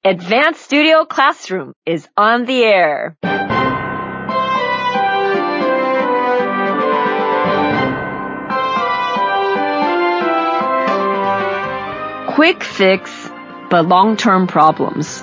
Advanced Studio Classroom is on the air. Quick fix, but long-term problems.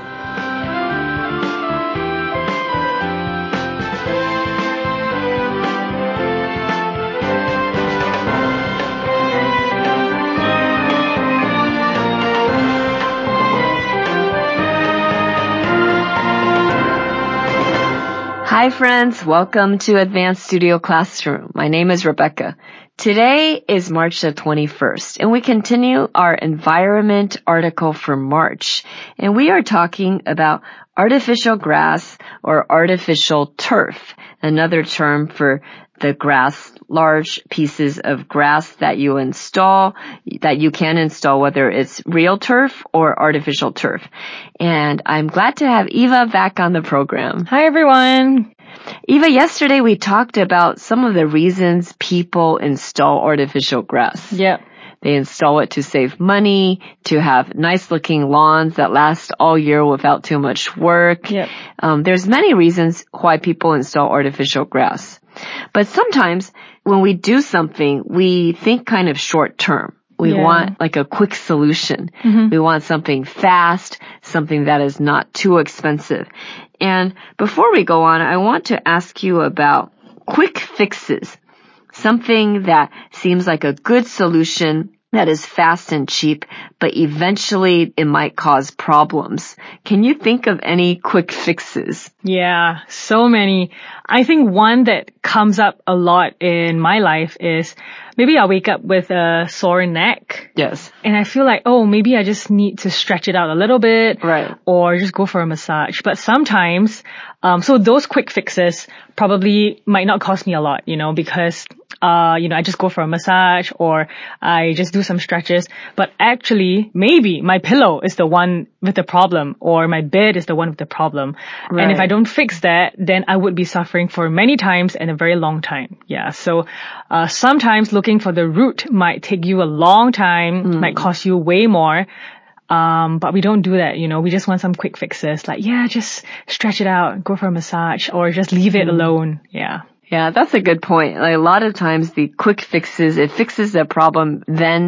Hi friends, welcome to Advanced Studio Classroom. My name is Rebecca. Today is March the 21st, and we continue our environment article for March. And we are talking about artificial grass or artificial turf, another term for the grass, large pieces of grass that you install, that you can install, whether it's real turf or artificial turf. And I'm glad to have Eva back on the program. Hi, everyone. Eva, yesterday we talked about some of the reasons people install artificial grass. Yep. They install it to save money, to have nice-looking lawns that last all year without too much work. Yep. There's many reasons why people install artificial grass. But sometimes when we do something, we think kind of short-term. We want like a quick solution. Mm-hmm. We want something fast, something that is not too expensive. And before we go on, I want to ask you about quick fixes. Something that seems like a good solution that is fast and cheap, but eventually it might cause problems. Can you think of any quick fixes? Yeah, so many. I think one that comes up a lot in my life is maybe I wake up with a sore neck. Yes. And I feel like, maybe I just need to stretch it out a little bit. Right. Or just go for a massage. But sometimes, so those quick fixes probably might not cost me a lot, because I just go for a massage or I just do some stretches. But actually, maybe my pillow is the one with the problem or my bed is the one with the problem. Right. And if I don't fix that, then I would be suffering for many times and a very long time. Yeah. So, sometimes looking for the root might take you a long time, might cost you way more. But we don't do that, we just want some quick fixes like, just stretch it out, go for a massage or just leave it alone. Yeah. Yeah, that's a good point. Like a lot of times the quick fixes, it fixes the problem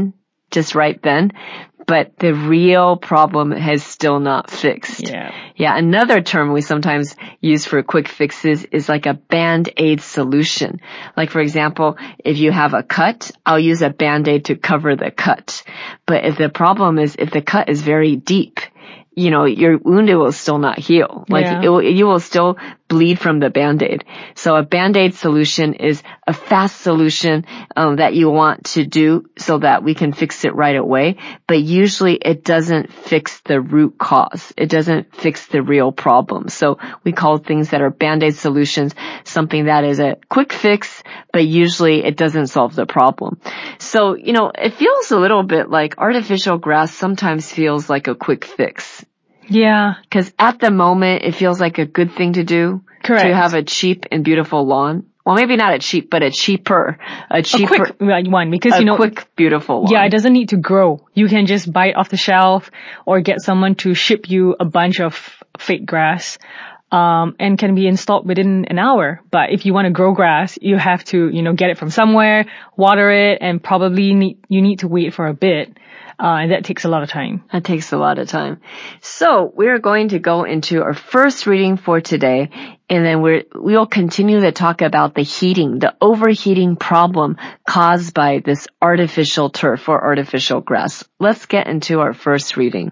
just right then, but the real problem has still not fixed. Yeah, another term we sometimes use for quick fixes is like a Band-Aid solution. Like for example, if you have a cut, I'll use a Band-Aid to cover the cut. But if the cut is very deep, your wound will still not heal. You will still bleed from the Band-Aid. So a Band-Aid solution is a fast solution that you want to do so that we can fix it right away. But usually it doesn't fix the root cause. It doesn't fix the real problem. So we call things that are Band-Aid solutions something that is a quick fix, but usually it doesn't solve the problem. So, it feels a little bit like artificial grass sometimes feels like a quick fix. Yeah. Because at the moment, it feels like a good thing to do. Correct. To have a cheap and beautiful lawn. Well, maybe not a cheap, but a quick one because, quick, beautiful lawn. Yeah, it doesn't need to grow. You can just buy it off the shelf or get someone to ship you a bunch of fake grass. And can be installed within an hour. But if you want to grow grass, you have to, get it from somewhere, water it, and probably you need to wait for a bit. And that takes a lot of time. That takes a lot of time. So we're going to go into our first reading for today, and then we'll continue to talk about the overheating problem caused by this artificial turf or artificial grass. Let's get into our first reading.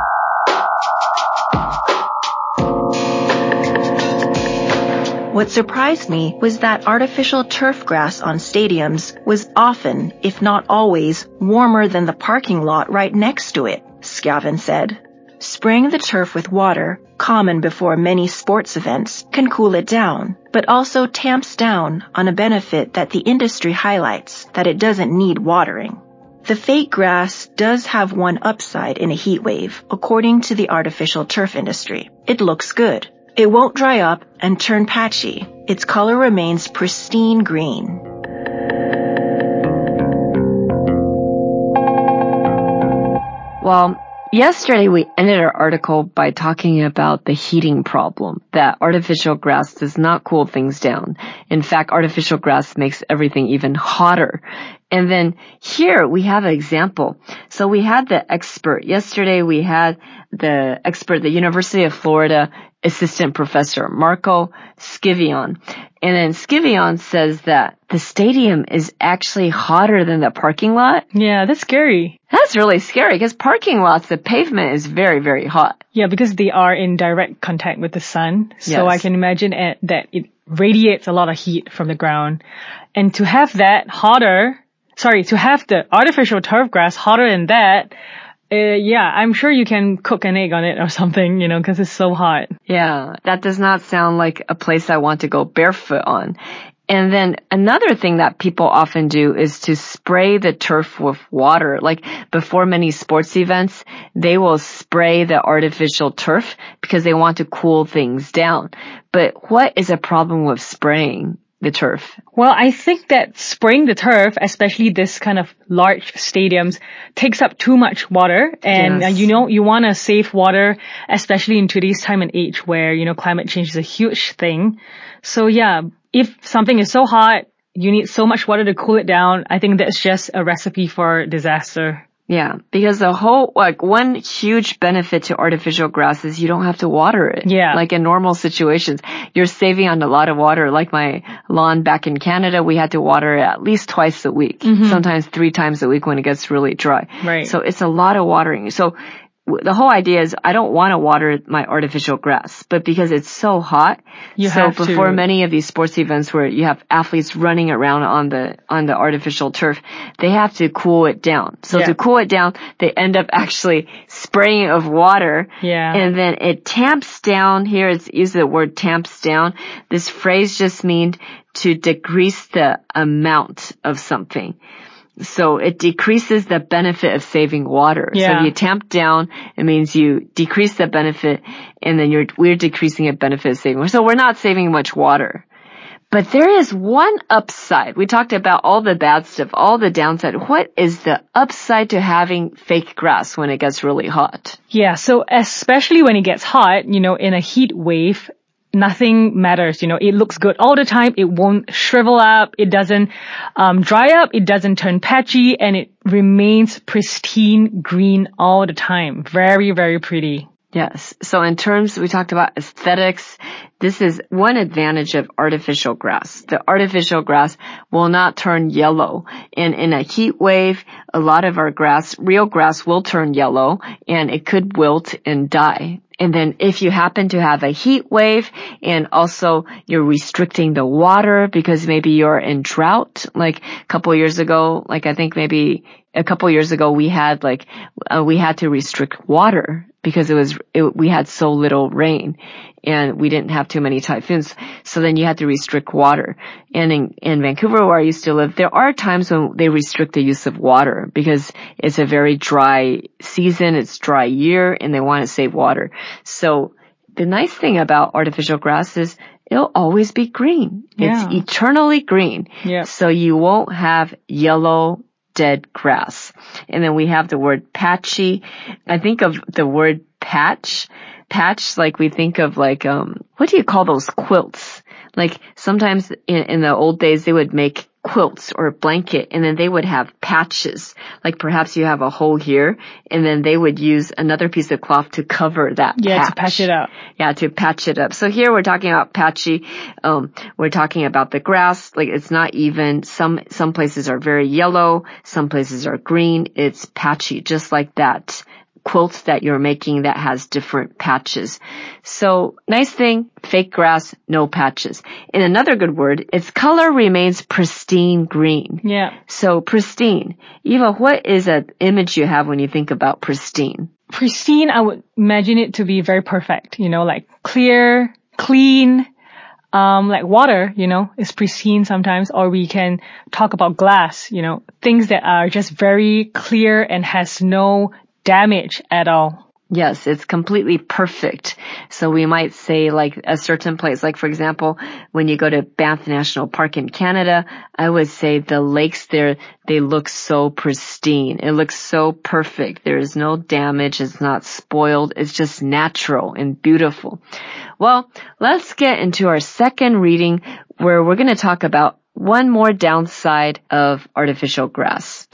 What surprised me was that artificial turf grass on stadiums was often, if not always, warmer than the parking lot right next to it, Skjaven said. Spraying the turf with water, common before many sports events, can cool it down, but also tamps down on a benefit that the industry highlights, that it doesn't need watering. The fake grass does have one upside in a heat wave, according to the artificial turf industry. It looks good. It won't dry up and turn patchy. Its color remains pristine green. Well, Yesterday, we ended our article by talking about the heating problem, that artificial grass does not cool things down. In fact, artificial grass makes everything even hotter. And then here we have an example. So we had the expert. Yesterday we had the expert, the University of Florida assistant professor, Marco Scivion. And then Scivion says that the stadium is actually hotter than the parking lot. Yeah, that's scary. That's really scary because parking lots, the pavement is very, very hot. Yeah, because they are in direct contact with the sun. So yes. I can imagine that it radiates a lot of heat from the ground. And to have to have the artificial turf grass hotter than that, I'm sure you can cook an egg on it or something, because it's so hot. Yeah, that does not sound like a place I want to go barefoot on. And then another thing that people often do is to spray the turf with water. Like before many sports events, they will spray the artificial turf because they want to cool things down. But what is a problem with spraying the turf? Well, I think that spraying the turf, especially this kind of large stadiums, takes up too much water. And, yes. You want to save water, especially in today's time and age where, climate change is a huge thing. So yeah, if something is so hot, you need so much water to cool it down. I think that's just a recipe for disaster. Yeah, because one huge benefit to artificial grass is you don't have to water it. Yeah. Like in normal situations, you're saving on a lot of water. Like my lawn back in Canada, we had to water it at least twice a week, sometimes 3 times a week when it gets really dry. Right. So it's a lot of watering. So the whole idea is I don't want to water my artificial grass, but because it's so hot, before many of these sports events where you have athletes running around on the artificial turf, they have to cool it down. So to cool it down, they end up actually spraying it with water. Yeah. And then it tamps down. Here it's used the word tamps down. This phrase just means to decrease the amount of something. So it decreases the benefit of saving water. Yeah. So if you tamp down, it means you decrease the benefit, and then we're decreasing the benefit of saving water. So we're not saving much water. But there is one upside. We talked about all the bad stuff, all the downside. What is the upside to having fake grass when it gets really hot? Yeah, so especially when it gets hot, in a heat wave, nothing matters. It looks good all the time. It won't shrivel up. It doesn't dry up. It doesn't turn patchy, and it remains pristine green all the time. Very, very pretty. Yes. So in terms, we talked about aesthetics. This is one advantage of artificial grass. The artificial grass will not turn yellow. And in a heat wave, a lot of our real grass will turn yellow, and it could wilt and die. And then if you happen to have a heat wave and also you're restricting the water because maybe you're in drought, like a couple years ago, we had we had to restrict water because we had so little rain and we didn't have too many typhoons. So then you had to restrict water. And in Vancouver, where I used to live, there are times when they restrict the use of water because it's a very dry season, it's dry year, and they want to save water. So the nice thing about artificial grass is it'll always be green. Yeah. It's eternally green. Yeah. So you won't have yellow dead grass. And then we have the word patchy. I think of the word patch, like we think of what do you call those quilts? Like sometimes in the old days they would make quilts or a blanket and then they would have patches. Like perhaps you have a hole here and then they would use another piece of cloth to cover that patch. Yeah, to patch it up. Yeah, to patch it up. So here we're talking about patchy. We're talking about the grass. Like it's not even, some places are very yellow. Some places are green. It's patchy, just like that quilt that you're making that has different patches. So nice thing, fake grass, no patches. And another good word, its color remains pristine green. Yeah. So pristine. Eva, what is an image you have when you think about pristine? Pristine, I would imagine it to be very perfect, like clear, clean, like water, is pristine sometimes, or we can talk about glass, things that are just very clear and has no damage at all. Yes, it's completely perfect. So we might say like a certain place, like for example, when you go to Banff National Park in Canada, I would say the lakes there, they look so pristine. It looks so perfect. There is no damage. It's not spoiled. It's just natural and beautiful. Well, let's get into our second reading where we're going to talk about one more downside of artificial grass.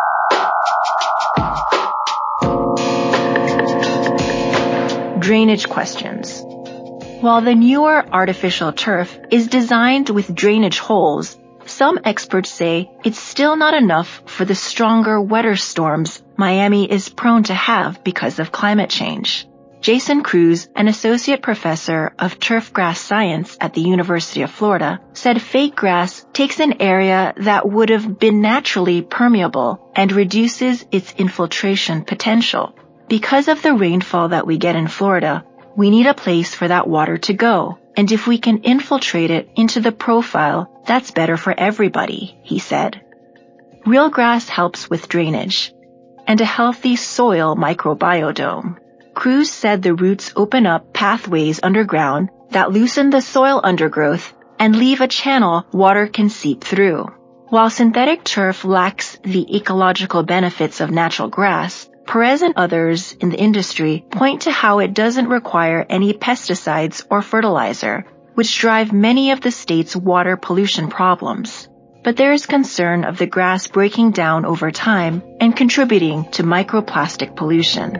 Drainage questions. While the newer artificial turf is designed with drainage holes, some experts say it's still not enough for the stronger, wetter storms Miami is prone to have because of climate change. Jason Cruz, an associate professor of turfgrass science at the University of Florida, said fake grass takes an area that would have been naturally permeable and reduces its infiltration potential. Because of the rainfall that we get in Florida, we need a place for that water to go. And if we can infiltrate it into the profile, that's better for everybody, he said. Real grass helps with drainage and a healthy soil microbiome. Cruz said the roots open up pathways underground that loosen the soil undergrowth and leave a channel water can seep through. While synthetic turf lacks the ecological benefits of natural grass, Perez and others in the industry point to how it doesn't require any pesticides or fertilizer, which drive many of the state's water pollution problems. But there is concern of the grass breaking down over time and contributing to microplastic pollution.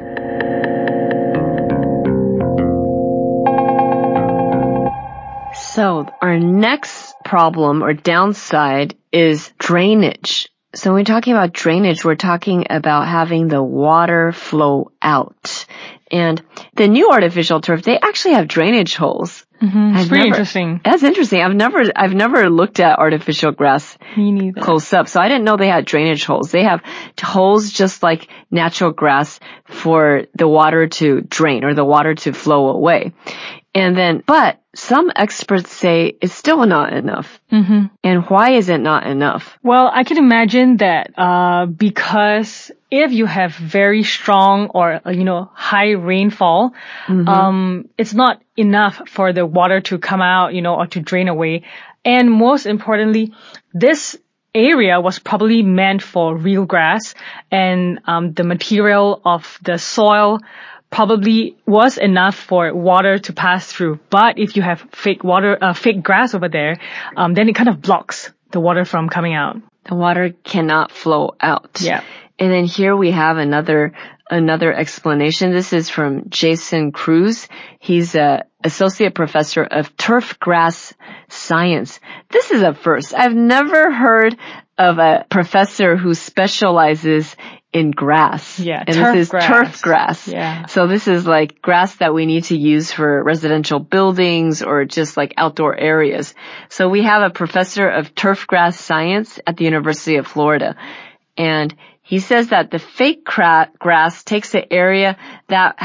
So our next problem or downside is drainage. So when we're talking about drainage, we're talking about having the water flow out. And the new artificial turf, they actually have drainage holes. Mm-hmm. It's pretty interesting. That's interesting. I've never looked at artificial grass close up. So I didn't know they had drainage holes. They have holes just like natural grass for the water to drain or the water to flow away. But some experts say it's still not enough. Mm-hmm. And why is it not enough? Well, I can imagine that because if you have very strong or, high rainfall, it's not enough for the water to come out, or to drain away. And most importantly, this area was probably meant for real grass, and the material of the soil probably was enough for water to pass through. But if you have fake grass over there, then it kind of blocks the water from coming out. The water cannot flow out. Yeah. And then here we have another explanation. This is from Jason Cruz. He's a associate professor of turf grass science. This is a first. I've never heard of a professor who specializes in grass. Yeah, and turf this is grass. Turf grass. Yeah. So this is like grass that we need to use for residential buildings or just like outdoor areas. So we have a professor of turf grass science at the University of Florida. And he says that the fake grass takes an area that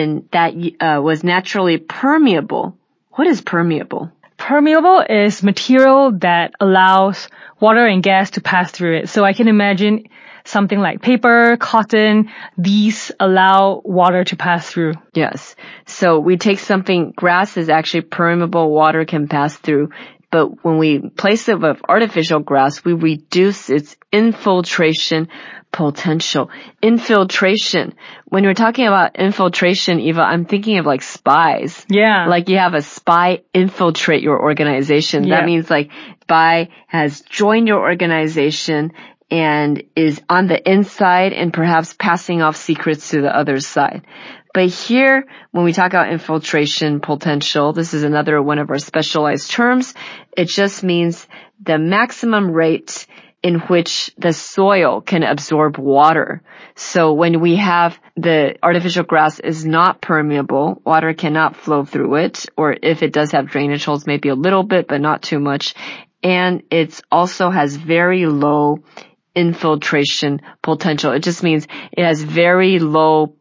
was naturally permeable. What is permeable? Permeable is material that allows water and gas to pass through it. So I can imagine something like paper, cotton, these allow water to pass through. Yes. So we take something, grass is actually permeable, water can pass through. But when we place it with artificial grass, we reduce its infiltration potential. Infiltration. When we're talking about infiltration, Eva, I'm thinking of like spies. Yeah. Like you have a spy infiltrate your organization. Yeah. That means like spy has joined your organization and is on the inside and perhaps passing off secrets to the other side. But here, when we talk about infiltration potential, this is another one of our specialized terms. It just means the maximum rate in which the soil can absorb water. So when we have the artificial grass is not permeable, water cannot flow through it, or if it does have drainage holes, maybe a little bit, but not too much. And it also has very low infiltration potential. It just means it has very low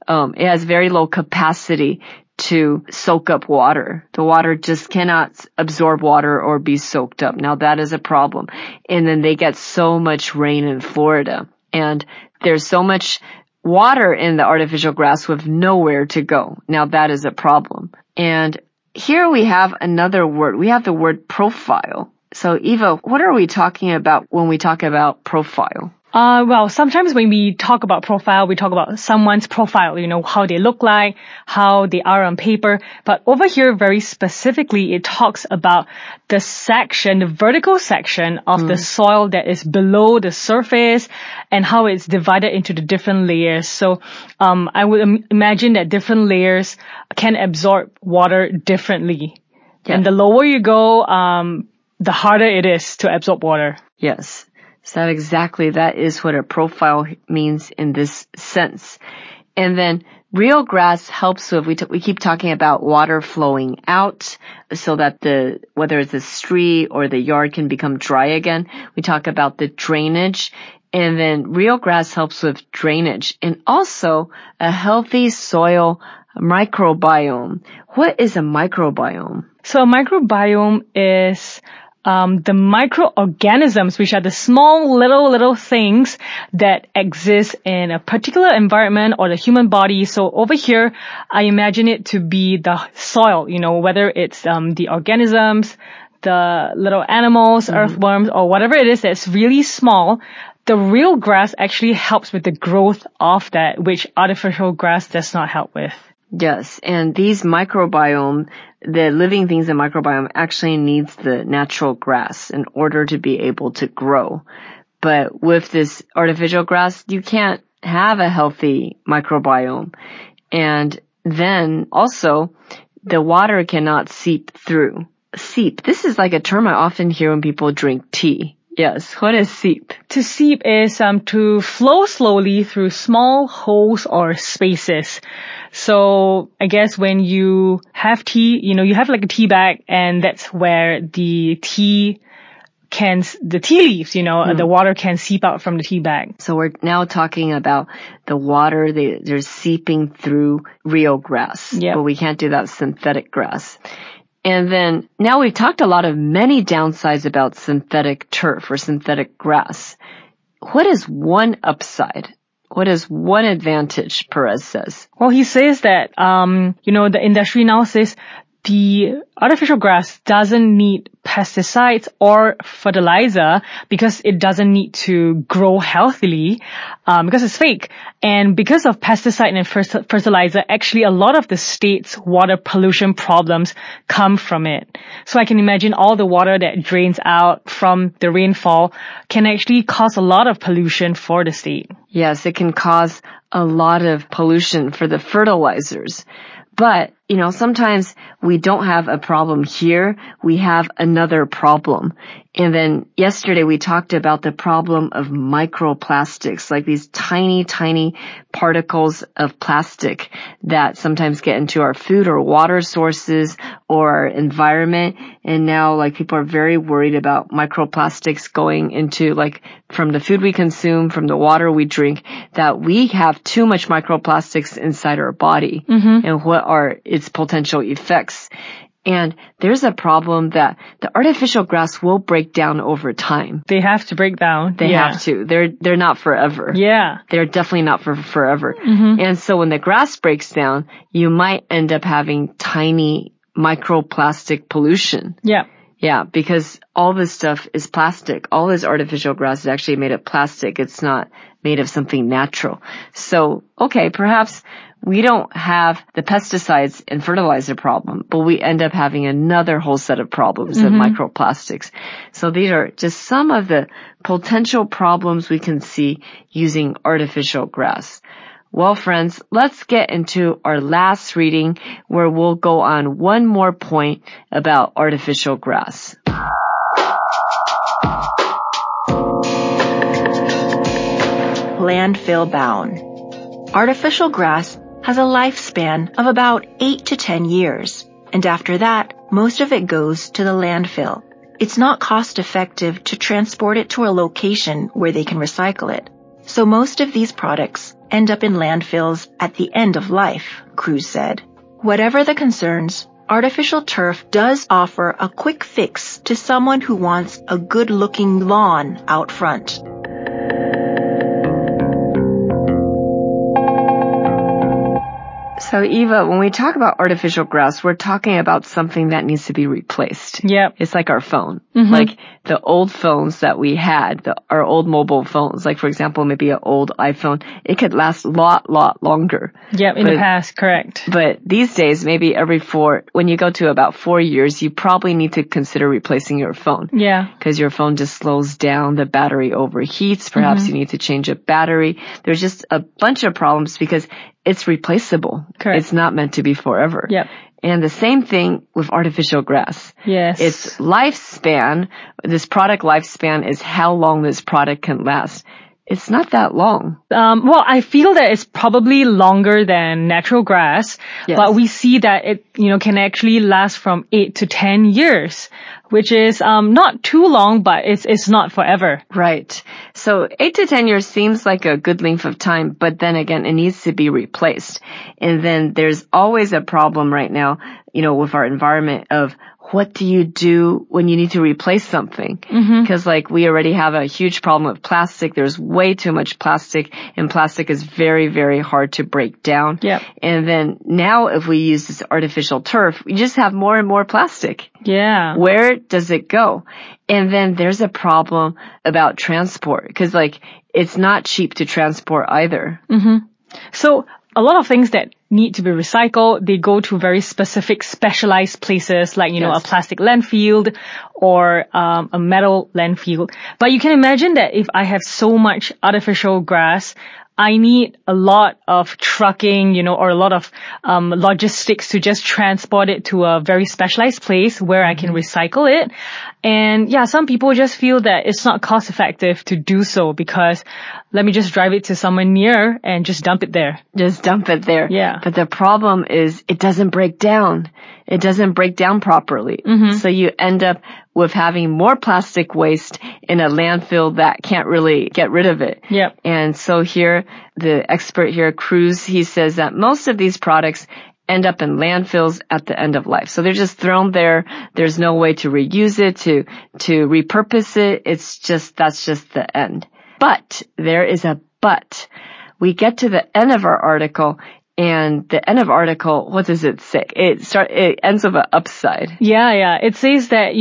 capacity to soak up water. The water just cannot absorb water or be soaked up. Now that is a problem. And then they get so much rain in Florida. And there's so much water in the artificial grass with nowhere to go. Now that is a problem. And here we have another word. We have the word profile. So Eva, what are we talking about when we talk about profile? Well, sometimes when we talk about profile, we talk about someone's profile, how they look like, how they are on paper. But over here, very specifically, it talks about the section, the vertical section of the soil that is below the surface and how it's divided into the different layers. So, I would imagine that different layers can absorb water differently. Yeah. And the lower you go, the harder it is to absorb water. Yes. So that is what a profile means in this sense. And then real grass helps with, we keep talking about water flowing out so that whether it's the street or the yard can become dry again. We talk about the drainage. And then real grass helps with drainage and also a healthy soil microbiome. What is a microbiome? So a microbiome is the microorganisms, which are the small little things that exist in a particular environment or the human body. So over here, I imagine it to be the soil, whether it's the organisms, the little animals, earthworms, or whatever it is that's really small. The real grass actually helps with the growth of that, which artificial grass does not help with. Yes, and these microbiome, the living things in microbiome actually needs the natural grass in order to be able to grow. But with this artificial grass, you can't have a healthy microbiome. And then also, the water cannot seep through. Seep. This is like a term I often hear when people drink tea. Yes. What is seep? To seep is to flow slowly through small holes or spaces. So I guess when you have tea, you have like a tea bag, and that's where the tea leaves, the water can seep out from the tea bag. So we're now talking about the water, they're seeping through real grass. Yep. But we can't do that with synthetic grass. And then now we've talked many downsides about synthetic turf or synthetic grass. What is one upside? What is one advantage, Perez says? Well, he says that, the industry now says the artificial grass doesn't need pesticides or fertilizer because it doesn't need to grow healthily, because it's fake. And because of pesticide and fertilizer, actually a lot of the state's water pollution problems come from it. So I can imagine all the water that drains out from the rainfall can actually cause a lot of pollution for the state. Yes, it can cause a lot of pollution for the fertilizers. But, sometimes we don't have a problem here. We have another problem. And then yesterday we talked about the problem of microplastics, like these tiny, tiny particles of plastic that sometimes get into our food or water sources or our environment. And now, people are very worried about microplastics going into, from the food we consume, from the water we drink, that we have too much microplastics inside our body. And what are its potential effects. And there's a problem that the artificial grass will break down over time. They have to break down. They have to. They're not forever. Yeah. They're definitely not for forever. And so when the grass breaks down, you might end up having tiny microplastic pollution. Yeah. Yeah, because all this stuff is plastic. All this artificial grass is actually made of plastic. It's not made of something natural. So, okay, perhaps we don't have the pesticides and fertilizer problem, but we end up having another whole set of problems of microplastics. So these are just some of the potential problems we can see using artificial grass. Well, friends, let's get into our last reading where we'll go on one more point about artificial grass. Landfill bound. Artificial grass has a lifespan of about 8 to 10 years, and after that, most of it goes to the landfill. It's not cost effective to transport it to a location where they can recycle it. So most of these products end up in landfills at the end of life, Cruz said. Whatever the concerns, artificial turf does offer a quick fix to someone who wants a good-looking lawn out front. So Eva, when we talk about artificial grass, we're talking about something that needs to be replaced. Yep. It's like our phone. Mm-hmm. Like the old phones that we had, our old mobile phones, like for example, maybe an old iPhone, it could last a lot longer. Yep, in the past, correct. But these days, maybe when you go to about 4 years, you probably need to consider replacing your phone. Yeah. Because your phone just slows down, the battery overheats, perhaps you need to change a battery. There's just a bunch of problems because it's replaceable. Correct. It's not meant to be forever. Yep. And the same thing with artificial grass. Yes. Its lifespan, this product lifespan is how long this product can last. It's not that long. Well, I feel that it's probably longer than natural grass, yes. But we see that it, can actually last from 8 to 10 years, which is, not too long, but it's not forever. Right. So 8 to 10 years seems like a good length of time, but then again, it needs to be replaced. And then there's always a problem right now, with our environment of what do you do when you need to replace something? Because we already have a huge problem with plastic. There's way too much plastic, and plastic is very, very hard to break down. Yep. And then now if we use this artificial turf, we just have more and more plastic. Yeah. Where does it go? And then there's a problem about transport because it's not cheap to transport either. So a lot of things that need to be recycled, they go to very specific specialized places like, yes. A plastic landfill or a metal landfill. But you can imagine that if I have so much artificial grass, I need a lot of trucking, or a lot of logistics to just transport it to a very specialized place where I can recycle it. And yeah, some people just feel that it's not cost effective to do so because let me just drive it to somewhere near and just dump it there. Just dump it there. Yeah. But the problem is it doesn't break down. It doesn't break down properly. So you end up with having more plastic waste in a landfill that can't really get rid of it. Yep. And so here, the expert here, Cruz, he says that most of these products end up in landfills at the end of life. So they're just thrown there. There's no way to reuse it, to repurpose it. That's just the end. But there is a but. We get to the end of our article, and the end of article, what does it say? It ends with an upside. Yeah. It says that,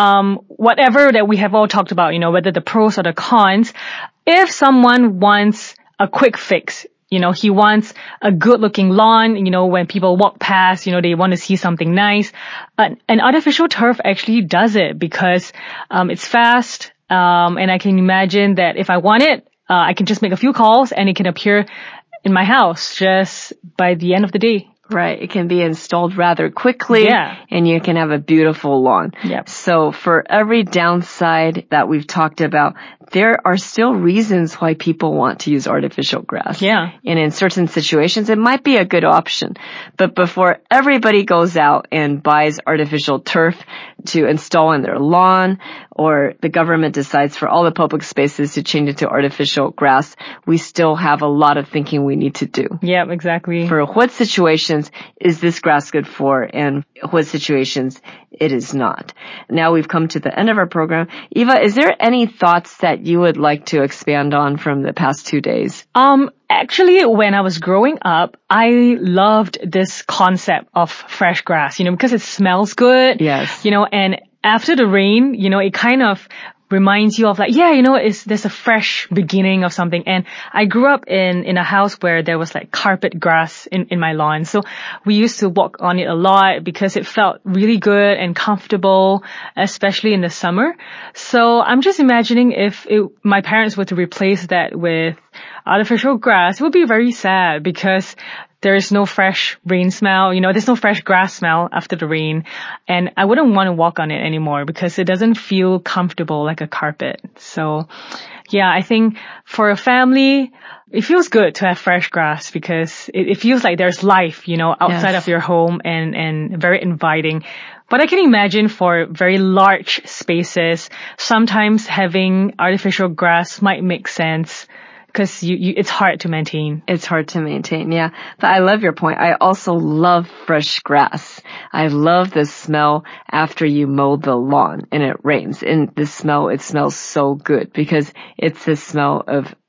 whatever that we have all talked about, whether the pros or the cons, if someone wants a quick fix, he wants a good looking lawn, when people walk past, they want to see something nice. An artificial turf actually does it because, it's fast. And I can imagine that if I want it, I can just make a few calls and it can appear in my house just by the end of the day. Right. It can be installed rather quickly. Yeah. And you can have a beautiful lawn. Yep. So for every downside that we've talked about, there are still reasons why people want to use artificial grass. Yeah. And in certain situations, it might be a good option. But before everybody goes out and buys artificial turf to install in their lawn, or the government decides for all the public spaces to change it to artificial grass, we still have a lot of thinking we need to do. Yeah, exactly. For what situations is this grass good for, and what situations it is not. Now we've come to the end of our program. Eva, is there any thoughts that you would like to expand on from the past 2 days? Actually, when I was growing up, I loved this concept of fresh grass, because it smells good. Yes. And after the rain, it kind of reminds you of there's a fresh beginning of something. And I grew up in a house where there was carpet grass in my lawn. So we used to walk on it a lot because it felt really good and comfortable, especially in the summer. So I'm just imagining if my parents were to replace that with artificial grass, it would be very sad because there is no fresh rain smell, there's no fresh grass smell after the rain. And I wouldn't want to walk on it anymore because it doesn't feel comfortable like a carpet. So yeah, I think for a family, it feels good to have fresh grass because it feels like there's life, outside Yes. of your home and very inviting. But I can imagine for very large spaces, sometimes having artificial grass might make sense. Because it's hard to maintain. It's hard to maintain, yeah. But I love your point. I also love fresh grass. I love the smell after you mow the lawn and it rains. And it smells so good because it's the smell of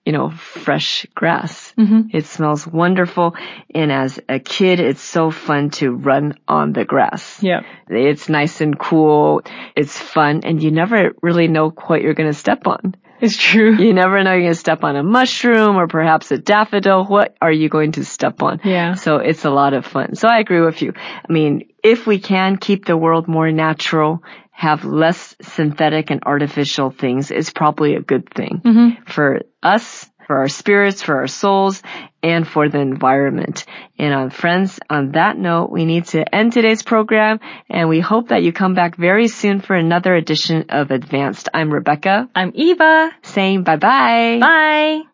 fresh grass. Mm-hmm. It smells wonderful. And as a kid, it's so fun to run on the grass. Yeah. It's nice and cool. It's fun. And you never really know what you're going to step on. It's true. You never know you're going to step on a mushroom or perhaps a daffodil. What are you going to step on? Yeah. So it's a lot of fun. So I agree with you. I mean, if we can keep the world more natural, have less synthetic and artificial things, it's probably a good thing for us, for our spirits, for our souls, and for the environment. And friends, on that note, we need to end today's program, and we hope that you come back very soon for another edition of Advanced. I'm Rebecca. I'm Eva. Saying bye-bye. Bye.